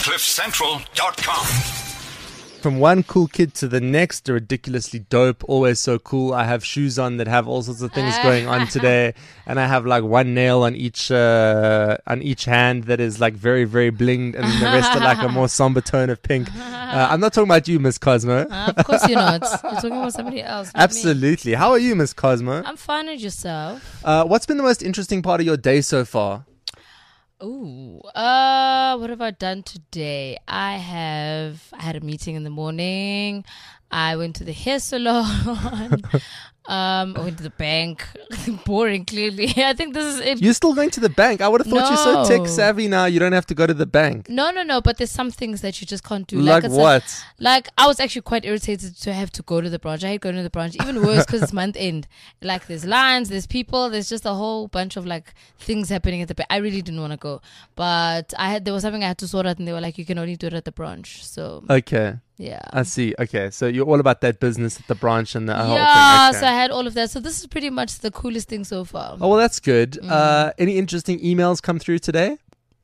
CliffCentral.com. From one cool kid to the next, ridiculously dope, always so cool. I have shoes on that have all sorts of things going on today, and I have like one nail on each hand that is like very, very blinged, and the rest are like a more somber tone of pink. I'm not talking about you, Miss Cosmo. Of course you're not. You're talking about somebody else. Absolutely. Me. How are you, Miss Cosmo? I'm fine with yourself. What's been the most interesting part of your day so far? Ooh, what have I done today? I had a meeting in the morning. I went to the hair salon. I went to the bank. Boring, clearly. I think this is it. You're still going to the bank? I would have thought you're so tech savvy now. You don't have to go to the bank. No. But there's some things that you just can't do. Like what? I was actually quite irritated to have to go to the branch. I hate going to the branch. Even worse because it's month end. Like there's lines, there's people, there's just a whole bunch of like things happening at the bank. I really didn't want to go, but there was something I had to sort out, and they were like, you can only do it at the branch. So okay. Yeah. I see. Okay. So you're all about that business at the branch and the whole thing. Yeah, okay. So I had all of that. So this is pretty much the coolest thing so far. Oh, well, that's good. Any interesting emails come through today?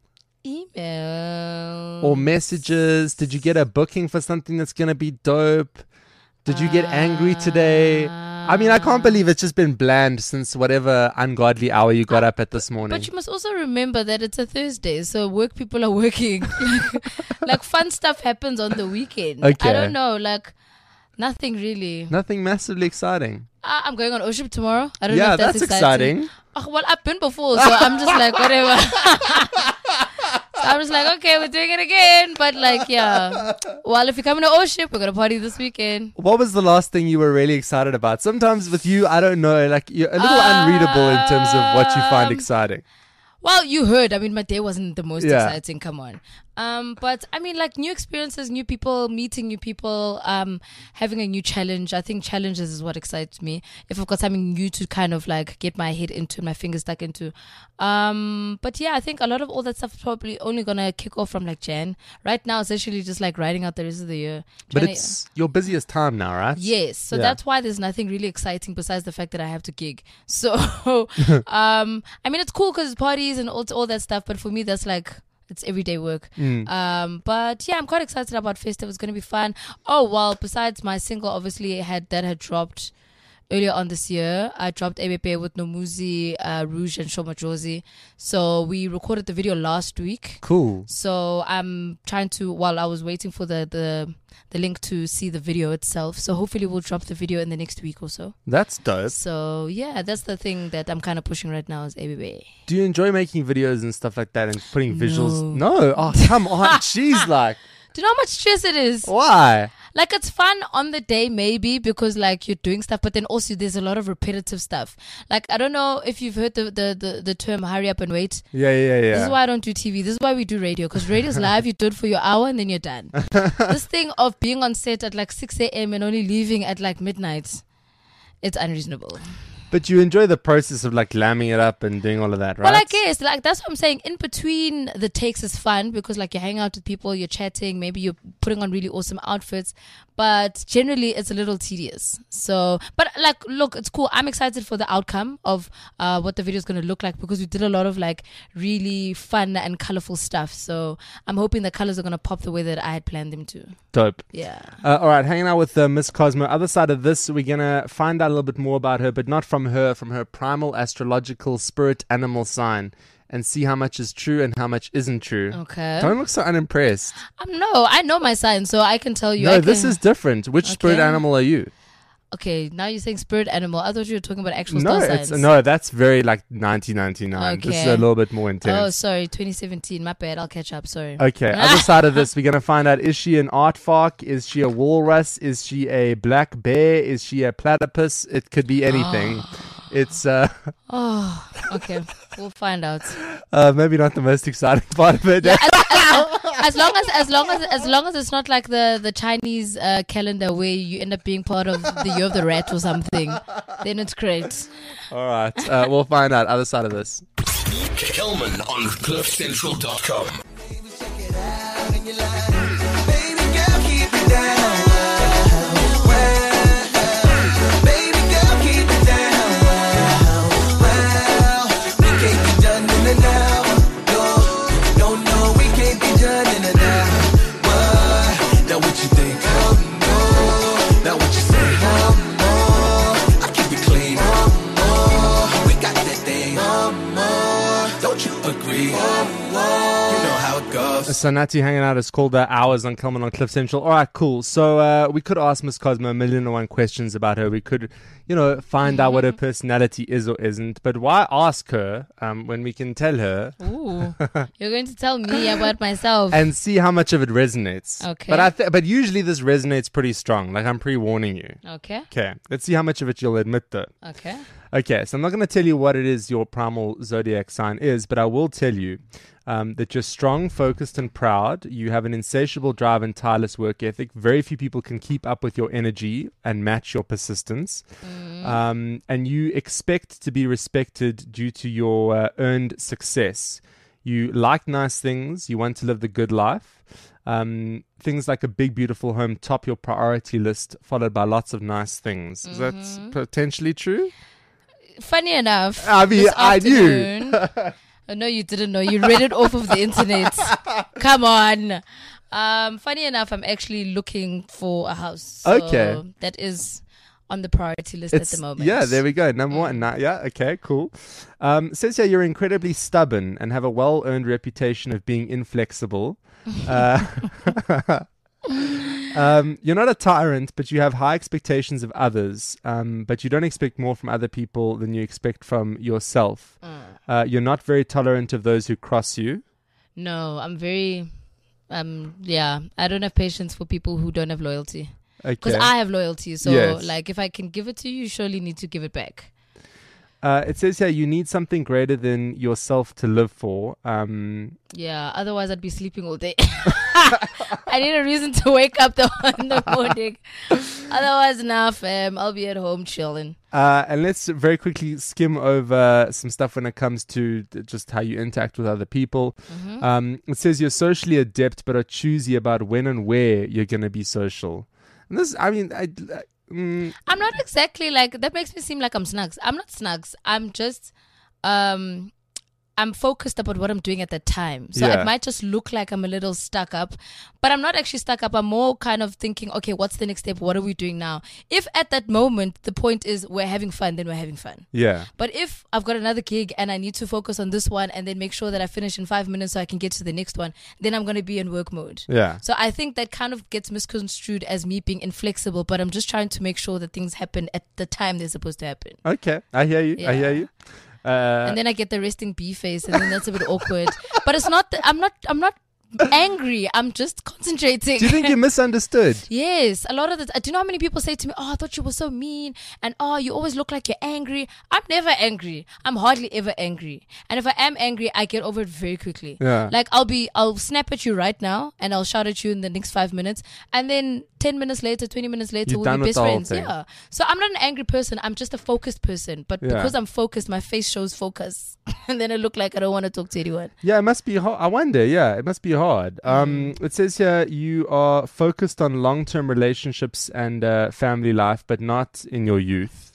Emails. Or messages? Did you get a booking for something that's going to be dope? Did you get angry today? I mean, I can't believe it's just been bland since whatever ungodly hour you got up at this morning. But you must also remember that it's a Thursday, so work people are working. like fun stuff happens on the weekend. Okay. I don't know, like nothing really. Nothing massively exciting. I'm going on Oship tomorrow. I don't know Yeah, if that's exciting. Oh, well, I've been before, so I'm just like, whatever. So I'm just like, okay, we're doing it again. But like, yeah. Well, if you're coming to Oship, we're going to party this weekend. What was the last thing you were really excited about? Sometimes with you, I don't know, like you're a little unreadable in terms of what you find exciting. Well, you heard. I mean, my day wasn't the most exciting. Come on. But I mean, like new experiences, new people, meeting new people, having a new challenge. I think challenges is what excites me. If I've got something new to kind of like get my head into, my fingers stuck into. But yeah, I think a lot of all that stuff is probably only gonna kick off from like Jan. Right now, it's actually just like riding out the rest of the year. But it's your busiest time now, right? Yes. So that's why there's nothing really exciting besides the fact that I have to gig. So, I mean, it's cool because parties and all that stuff. But for me, that's like, it's everyday work. But yeah, I'm quite excited about Festival. It's going to be fun. Oh, well, besides my single, obviously, had dropped earlier on this year. I dropped ABP with Nomuzi, Rouge, and Shoma Josie. So we recorded the video last week. Cool. So I'm trying to, while I was waiting for the link to see the video itself. So hopefully we'll drop the video in the next week or so. That's dope. So yeah, that's the thing that I'm kind of pushing right now is ABB. Do you enjoy making videos and stuff like that and putting visuals? No. Oh, come on. She's like... Do you know how much stress it is? Why? Like, it's fun on the day, maybe, because, like, you're doing stuff, but then also there's a lot of repetitive stuff. Like, I don't know if you've heard the term hurry up and wait. Yeah. This is why I don't do TV. This is why we do radio, because radio's live, you do it for your hour, and then you're done. This thing of being on set at, like, 6 a.m. and only leaving at, like, midnight, it's unreasonable. But you enjoy the process of like lamming it up and doing all of that, right? Well, I guess like that's what I'm saying. In between the takes is fun because like you're hanging out with people, you're chatting, maybe you're putting on really awesome outfits. But generally, it's a little tedious. So, but like, look, it's cool. I'm excited for the outcome of what the video is going to look like because we did a lot of like really fun and colorful stuff. So I'm hoping the colors are going to pop the way that I had planned them to. Dope. Yeah. All right, hanging out with Miss Cosmo. Other side of this, we're going to find out a little bit more about her, but not from her primal astrological spirit animal sign, and see how much is true and how much isn't true. Okay. Don't look so unimpressed. No, I know my sign, so I can tell you. No, this is different. Which spirit animal are you? Okay, now you're saying spirit animal. I thought you were talking about actual star signs. No, that's very like 1999. Okay. This is a little bit more intense. Oh, sorry, 2017. My bad. I'll catch up. Sorry. Okay, other side of this, we're going to find out, is she an aardvark? Is she a walrus? Is she a black bear? Is she a platypus? It could be anything. It's oh, okay. We'll find out. Maybe not the most exciting part of it. Yeah, as long as it's not like the Chinese calendar where you end up being part of the year of the rat or something, then it's great. All right, we'll find out other side of this. Kelman on CliffCentral.com. Now, no, we can't be done in a now. So Natty hanging out is called Hours on Kelman on Cliff Central. All right, cool. So we could ask Miss Cosmo a million and one questions about her. We could, find out what her personality is or isn't. But why ask her when we can tell her Ooh, you're going to tell me about myself. and see how much of it resonates? Okay. But usually this resonates pretty strong. Like I'm pre-warning you. Okay. Okay. Let's see how much of it you'll admit though. Okay. Okay, so I'm not going to tell you what it is your primal zodiac sign is, but I will tell you that you're strong, focused, and proud. You have an insatiable drive and tireless work ethic. Very few people can keep up with your energy and match your persistence. And you expect to be respected due to your earned success. You like nice things. You want to live the good life. Things like a big, beautiful home top your priority list, followed by lots of nice things. Is that potentially true? Funny enough, I mean, this I knew. afternoon- Oh, no, you didn't know. You read it off of the internet. Come on. Funny enough, I'm actually looking for a house. So Okay. that is on the priority list at the moment. Yeah, there we go. Number one. Yeah, okay, cool. Says here you're incredibly stubborn and have a well-earned reputation of being inflexible. You're not a tyrant, but you have high expectations of others. But you don't expect more from other people than you expect from yourself. You're not very tolerant of those who cross you. No, I'm very, I don't have patience for people who don't have loyalty. Because Okay. I have loyalty. So, Yes. like, if I can give it to you, you surely need to give it back. It says here you need something greater than yourself to live for. Yeah, otherwise I'd be sleeping all day. I need a reason to wake up in the morning. Otherwise, nah, fam, I'll be at home chilling. And let's very quickly skim over some stuff when it comes to just how you interact with other people. It says you're socially adept, but are choosy about when and where you're going to be social. And this, I mean, I'm not exactly like, that makes me seem like I'm Snugs. I'm not Snugs. I'm just, I'm focused about what I'm doing at that time. So Yeah. it might just look like I'm a little stuck up, but I'm not actually stuck up. I'm more kind of thinking, okay, what's the next step? What are we doing now? If at that moment, the point is we're having fun, then we're having fun. yeah. But if I've got another gig and I need to focus on this one and then make sure that I finish in 5 minutes so I can get to the next one, then I'm going to be in work mode. Yeah. So I think that kind of gets misconstrued as me being inflexible, but I'm just trying to make sure that things happen at the time they're supposed to happen. Okay. I hear you. I hear Yeah. you. And then I get the resting bee face, and then that's a bit awkward. But it's not. I'm not angry. I'm just concentrating. Do you think you're misunderstood? Yes, a lot of the. Do you know how many people say to me, "Oh, I thought you were so mean," and "Oh, you always look like you're angry." I'm never angry. I'm hardly ever angry. And if I am angry, I get over it very quickly. Yeah. Like I'll snap at you right now, and I'll shout at you in the next 5 minutes, and then 10 minutes later, 20 minutes later, You're we'll done be with best the whole friends. thing. Yeah. So I'm not an angry person. I'm just a focused person. But Yeah. because I'm focused, my face shows focus, and then I look like I don't want to talk to anyone. Yeah, it must be hard. I wonder. Yeah, it must be hard. It says here you are focused on long-term relationships and family life, but not in your youth.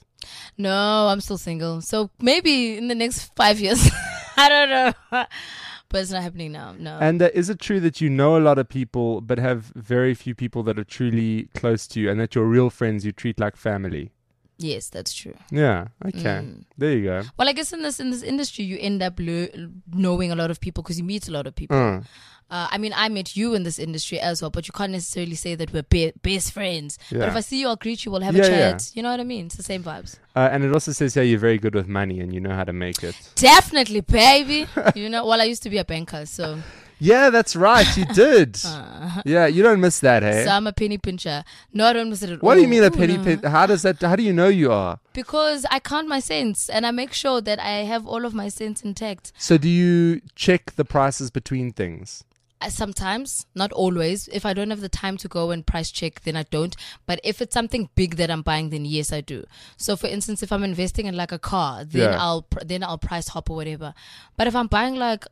No, I'm still single. So maybe in the next 5 years. I don't know. But it's not happening now. No. And is it true that you know a lot of people, but have very few people that are truly close to you, and that your real friends you treat like family? Yes, that's true. Yeah. Okay. There you go. Well, I guess in this industry, you end up knowing a lot of people because you meet a lot of people. I mean, I met you in this industry as well, but you can't necessarily say that we're best friends. But Yeah. if I see you, I'll greet you, we'll have Yeah, a chat. yeah. You know what I mean? It's the same vibes. And it also says here you're very good with money and you know how to make it. Definitely, baby. You know, well, I used to be a banker, so Yeah, that's right. You did. Yeah, you don't miss that, hey? so I'm a penny pincher. No, I don't miss it at all. What do you mean a Ooh, penny no. pin? How do you know you are? Because I count my cents and I make sure that I have all of my cents intact. So do you check the prices between things? Sometimes, not always. If I don't have the time to go and price check, then I don't. But if it's something big that I'm buying, then yes, I do. So, for instance, if I'm investing in like a car, then Yeah. I'll price hop or whatever. But if I'm buying like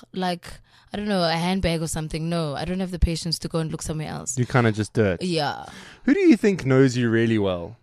I don't know, a handbag or something, no, I don't have the patience to go and look somewhere else. You kind of just do it. Yeah. Who do you think knows you really well?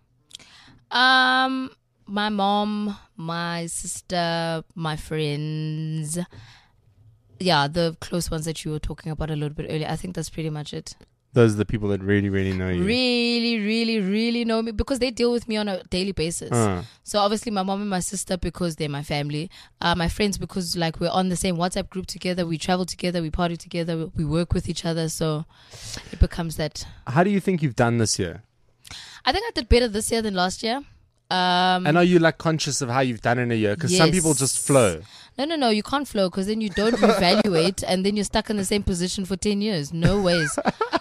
My mom, my sister, my friends. Yeah, the close ones that you were talking about a little bit earlier. I think that's pretty much it. Those are the people that really, really know you. Really, really, really know me because they deal with me on a daily basis. So obviously my mom and my sister because they're my family. My friends because like we're on the same WhatsApp group together. We travel together. We party together. We work with each other. So it becomes that. How do you think you've done this year? I think I did better this year than last year. And are you like conscious of how you've done in a year? Because some people just flow. No, you can't flow because then you don't reevaluate and then you're stuck in the same position for 10 years. No ways.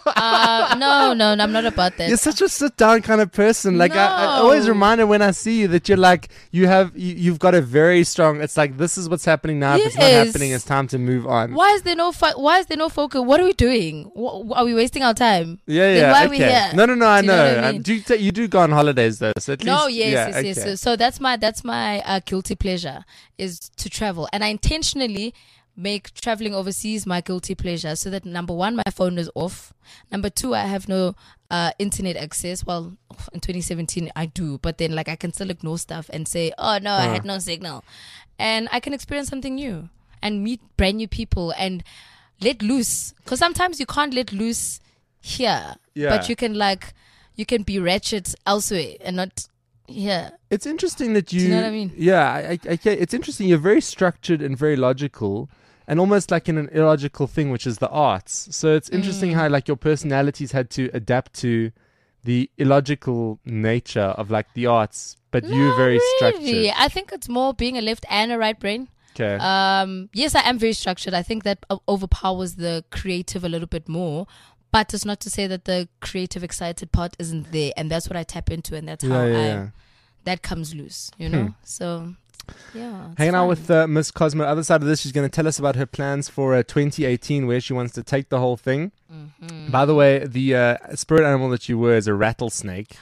No, I'm not about that. You're such a sit down kind of person. Like I always remind her when I see you that you're like, you've got a very strong, it's like, this is what's happening now. If it's not happening, it's time to move on. Why is there no focus? What are we doing? Are we wasting our time? Yeah. Then why okay. are we here? No, I Do you know. know what I mean? You do go on holidays though. So at least, Yes. So that's my guilty pleasure is to travel, and I intentionally make traveling overseas my guilty pleasure so that number one, my phone is off. Number two, I have no internet access. Well, in 2017 I do, but then like I can still ignore stuff and say, oh no, I had no signal, and I can experience something new and meet brand new people and let loose. Because sometimes you can't let loose here, but you can be ratchet elsewhere and not. Yeah, it's interesting that you. Do you know what I mean? Yeah, it's interesting. You're very structured and very logical, and almost like in an illogical thing, which is the arts. So it's interesting how like your personalities had to adapt to the illogical nature of like the arts, but you're very structured. I think it's more being a left and a right brain. Okay. Yes, I am very structured. I think that overpowers the creative a little bit more. But it's not to say that the creative, excited part isn't there, and that's what I tap into, and that's how that comes loose, you know. So, yeah. Hanging out with Miss Cosmo. Other side of this, she's going to tell us about her plans for 2018, where she wants to take the whole thing. Mm-hmm. By the way, the spirit animal that you were is a rattlesnake.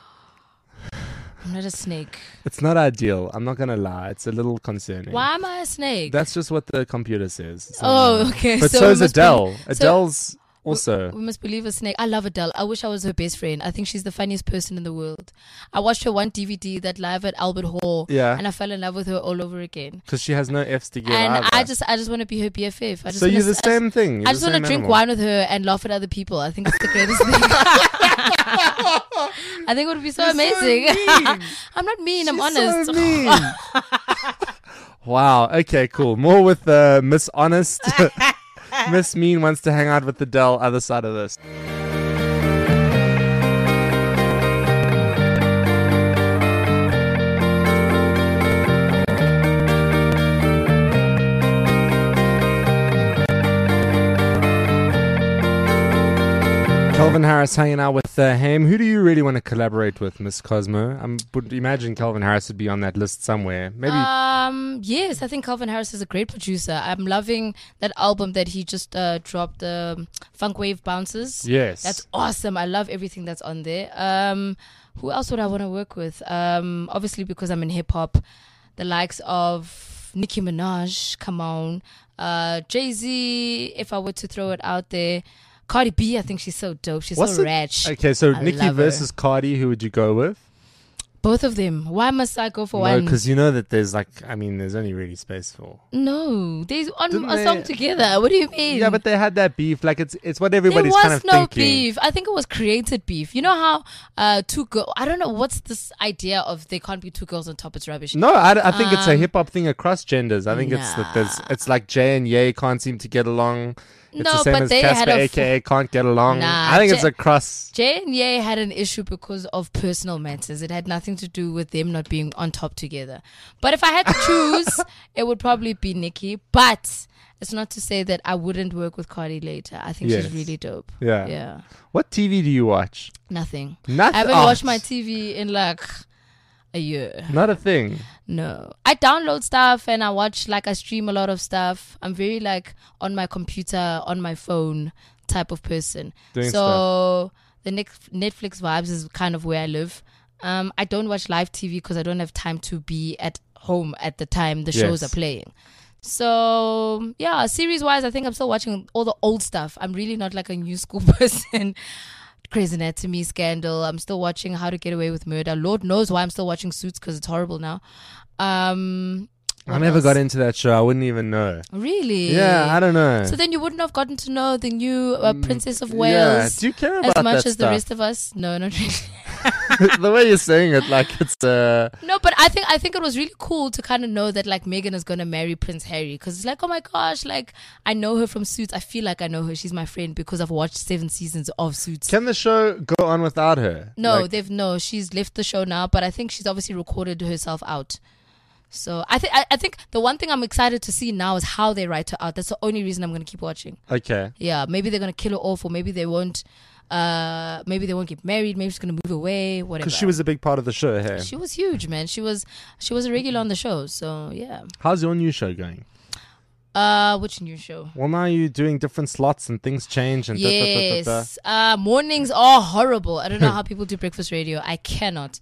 I'm not a snake. It's not ideal. I'm not going to lie. It's a little concerning. Why am I a snake? That's just what the computer says. Okay. But so is Adele. Adele's. Also, we must believe a snake. I love Adele. I wish I was her best friend. I think she's the funniest person in the world. I watched her one DVD that live at Albert Hall, and I fell in love with her all over again. Because she has no F's to give. And either. I just want to be her BFF. So you're the same thing. I just want to drink wine with her and laugh at other people. I think it's the greatest thing. I think it would be so amazing. So I'm not mean. I'm honest. So mean. Wow. Okay. Cool. More with Miss Honest. Miss Mean wants to hang out with Adele. Other side of this. Calvin Harris hanging out with Haim. Who do you really want to collaborate with, Miss Cosmo? I would imagine Calvin Harris would be on that list somewhere. Maybe. Yes, I think Calvin Harris is a great producer. I'm loving that album that he just dropped, Funk Wave Bounces. Yes. That's awesome. I love everything that's on there. Who else would I want to work with? Obviously, because I'm in hip hop, the likes of Nicki Minaj, come on. Jay-Z, if I were to throw it out there. Cardi B, I think she's so dope. She's so ratch. Okay, so Nicki versus Cardi, who would you go with? Both of them. Why must I go for one? No, one? because you know that there's there's only really space for. No, there's on a song together. What do you mean? Yeah, but they had that beef. Like it's what everybody's kind of thinking. There was no beef. I think it was created beef. You know how two girls. I don't know what's this idea of there can't be two girls on top. It's rubbish. No, I think it's a hip hop thing across genders. I think it's that it's like Jay and Ye can't seem to get along. It's the same as Casper, aka can't get along. Nah, I think it's a cross. Jay and Ye had an issue because of personal matters. It had nothing to do with them not being on top together. But if I had to choose, it would probably be Nicki. But it's not to say that I wouldn't work with Cardi later. I think she's really dope. Yeah. What TV do you watch? Nothing. Nothing. I haven't watched my TV in like a year. Not a thing. No. I download stuff and I stream a lot of stuff. I'm very like on my computer, on my phone type of person. Doing stuff. The Netflix vibes is kind of where I live. I don't watch live TV because I don't have time to be at home at the time the shows are playing. So, yeah, series-wise, I think I'm still watching all the old stuff. I'm really not like a new school person. Grey's Anatomy, Scandal. I'm still watching How to Get Away with Murder. Lord knows why I'm still watching Suits because it's horrible now. I What never else? got into that show. I wouldn't even know. Really? Yeah, I don't know. So then you wouldn't have gotten to know the new Princess of Yeah. Wales Do you care as about much that as the stuff? rest of us. No, not really. The way you're saying it, like it's No, but I think it was really cool to kind of know that like Meghan is gonna marry Prince Harry, because it's like, oh my gosh, like I know her from Suits. I feel like I know her. She's my friend because I've watched 7 seasons of Suits. Can the show go on without her? No, Like, she's left the show now, but I think she's obviously recorded herself out. So I think the one thing I'm excited to see now is how they write her out. That's the only reason I'm gonna keep watching. okay. Yeah, maybe they're gonna kill her off, or maybe they won't. Maybe they won't get married. Maybe she's gonna move away. Whatever. Because she was a big part of the show. Hey, She was huge, man. She was a regular on the show. So yeah. how's your new show going? Which new show? Well, now you're doing different slots and things change and Yes. Mornings are horrible. I don't know how people do breakfast radio. I cannot.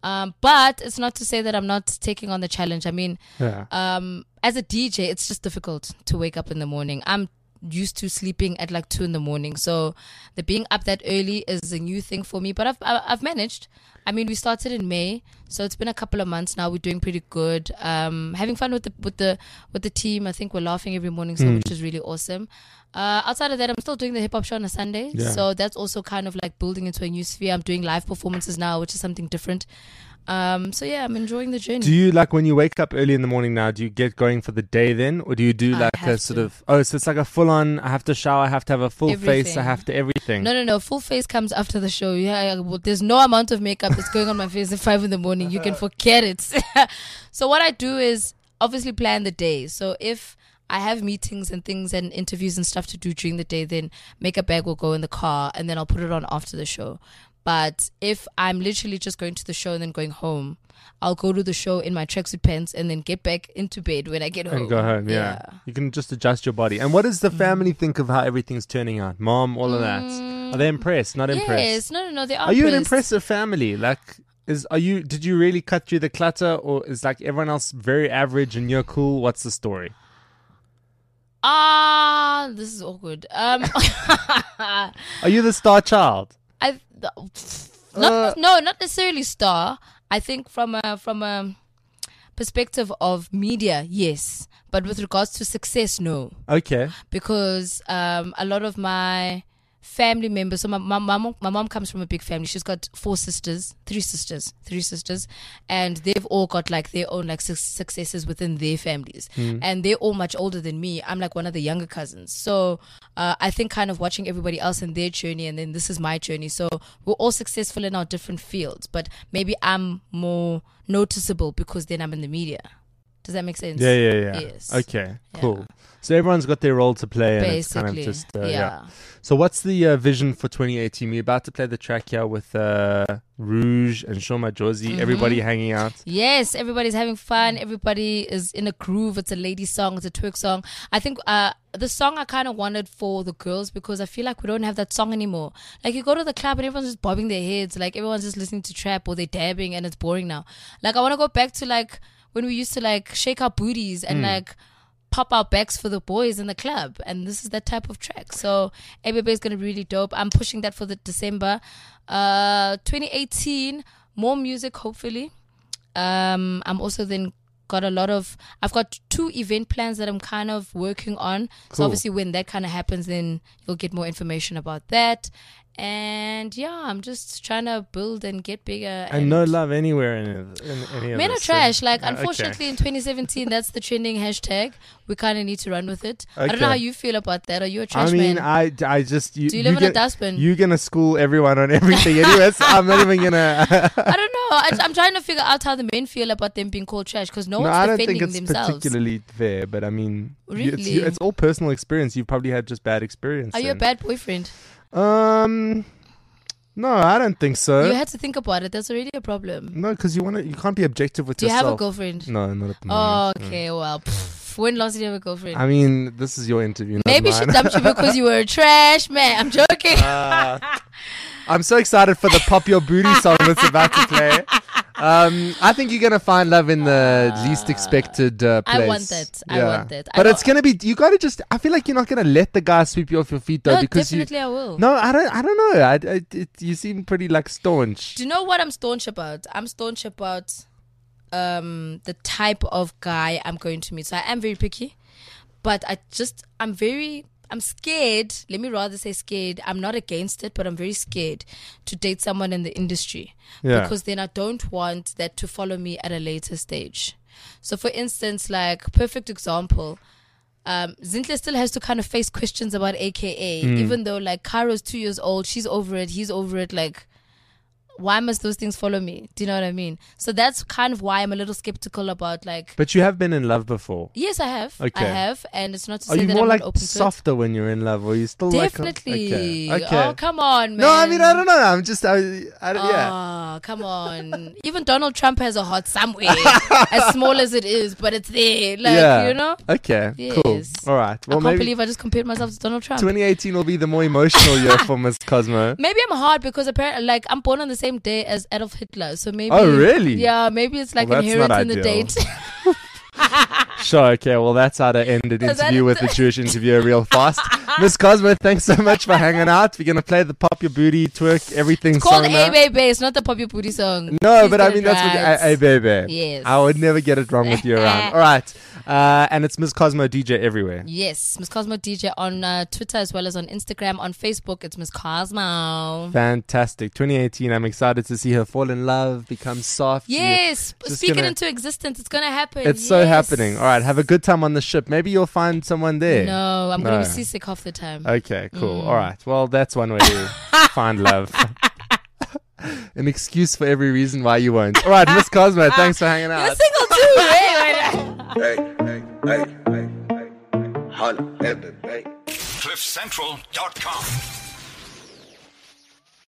But it's not to say that I'm not taking on the challenge. I mean, Yeah. as a DJ, it's just difficult to wake up in the morning. I'm used to sleeping at like 2 a.m. So the being up that early is a new thing for me, but I've managed. I mean, we started in May, so it's been a couple of months now. We're doing pretty good. Having fun with the team. I think we're laughing every morning, so which is really awesome. Outside of that, I'm still doing the hip hop show on a Sunday, Yeah. so that's also kind of like building into a new sphere. I'm doing live performances now, which is something different. So yeah, I'm enjoying the journey. Do you like when you wake up early in the morning now? Do you get going for the day then, or do you do I like a have sort to. of? Oh, so it's like a full on. I have to shower. I have to have a full face. I Everything. have to everything. No. Full face comes after the show. Yeah, well, there's no amount of makeup that's going on my face at 5 a.m. You can forget it. So what I do is obviously plan the day. So if I have meetings and things and interviews and stuff to do during the day, then makeup bag will go in the car and then I'll put it on after the show. But if I'm literally just going to the show and then going home, I'll go to the show in my tracksuit pants and then get back into bed when I get home. And go home, yeah. You can just adjust your body. And what does the family think of how everything's turning out? Mom, all of that. Are they impressed? Not impressed? Yes, no, they Are you an impressed. impressive family? Like, did you really cut through the clutter, or is like everyone else very average and you're cool? What's the story? This is awkward. Are you the star child? Not necessarily star. I think from a perspective of media, yes, but with regards to success, no, Okay. because a lot of my family members. So my mom comes from a big family. She's got three sisters, and they've all got like their own like successes within their families, and they're all much older than me. I'm like one of the younger cousins, so I think kind of watching everybody else in their journey, and then this is my journey. So we're all successful in our different fields, but maybe I'm more noticeable because then I'm in the media. Does that make sense? Yeah. Yes. Okay, Yeah. cool. So everyone's got their role to play, and it's kind of Basically, just yeah. So what's the vision for 2018? We're about to play the track here with Rouge and Shoma Josie. Mm-hmm. Everybody hanging out. Yes, everybody's having fun. Everybody is in a groove. It's a lady song. It's a twerk song. I think the song I kind of wanted for the girls because I feel like we don't have that song anymore. Like you go to the club and everyone's just bobbing their heads. Like everyone's just listening to trap or they're dabbing and it's boring now. Like I want to go back to like when we used to like shake our booties and like pop our backs for the boys in the club, and this is that type of track. So ABB is going to be really dope. I'm pushing that for the December 2018. More music, hopefully. I'm also then I've got 2 event plans that I'm kind of working on. So Cool. obviously when that kind of happens, then you'll get more information about that. And yeah, I'm just trying to build and get bigger. And no love anywhere in any of Men are this. trash. Like, Okay. unfortunately, in 2017, that's the trending hashtag. We kind of need to run with it. I don't Okay. know how you feel about that. Are you a trash I mean, man? I just Do you live in a dustbin? You're gonna school everyone on everything anyway. So I'm not even gonna. I don't know. I'm trying to figure out how the men feel about them being called trash because no No, one's I don't think defending it's themselves. particularly fair, but I mean, Really? it's all personal experience. You've probably had just bad experience. Are you a bad boyfriend? No, I don't think so. You had to think about it. That's already a problem. No, because you can't be objective with Do you yourself. have a girlfriend? No, not at the Oh, moment. okay. Well, when last did you have a girlfriend? I mean, this is your interview. Not Maybe she mine. dumped you because you were a trash man. I'm joking. I'm so excited for the Pop Your Booty song that's about to play. I think you're gonna find love in the least expected place. I want that. I want that. I But don't- it's gonna be. You gotta just. I feel like you're not gonna let the guy sweep you off your feet though, No, because definitely I will. No, I don't know. You seem pretty like staunch. Do you know what I'm staunch about? I'm staunch about the type of guy I'm going to meet. So I am very picky, but I'm scared. Let me rather say scared. I'm not against it, but I'm very scared to date someone in the industry because then I don't want that to follow me at a later stage. So for instance, like perfect example, Zinhle still has to kind of face questions about AKA, even though like Cairo's 2 years old, she's over it, he's over it. Like, why must those things follow me? Do you know what I mean? So that's kind of why I'm a little skeptical about like. But you have been in love before. Yes, I have. Okay. I have, and it's not to Are say you that more I'm like not open softer when you're in love, or you still to it. like? Definitely. Okay. Oh, come on, man. No, I mean I don't know. I'm just yeah. Oh, come on. Even Donald Trump has a heart somewhere, as small as it is, but it's there. Like, you know? Okay. Yes. Cool. All right. Well, I can't maybe believe I just compared myself to Donald Trump. 2018 will be the more emotional year for Miss Cosmo. Maybe I'm hard because apparently, like, I'm born on the same day as Adolf Hitler. So maybe. Oh, really? Yeah, maybe it's like Well, that's inherent not in the ideal. date. Sure, okay. Well, that's how to end an interview with the Jewish interviewer real fast. Miss Cosmo, thanks so much for hanging out. We're going to play the Pop Your Booty Twerk Everything It's called song A now. Baby. It's not the Pop Your Booty song. No, Please but get I it mean, that's right. what... Hey, baby. Yes. I would never get it wrong with you around. All right. And it's Miss Cosmo DJ everywhere. Yes, Miss Cosmo DJ on Twitter as well as on Instagram. On Facebook, it's Miss Cosmo. Fantastic. 2018, I'm excited to see her fall in love, become soft. Yes, Just speak it gonna- into existence. It's going to happen. It's so Yes. happening. All right, have a good time on the ship. Maybe you'll find someone there. No, I'm going No. to be seasick half the time. Okay, cool. All right. Well, that's one way to find love. An excuse for every reason why you won't. All right, Miss Cosmo, thanks for hanging You're out. single too. Hey, hey, hey, hey, hey. Holla at the bank. CliffCentral.com.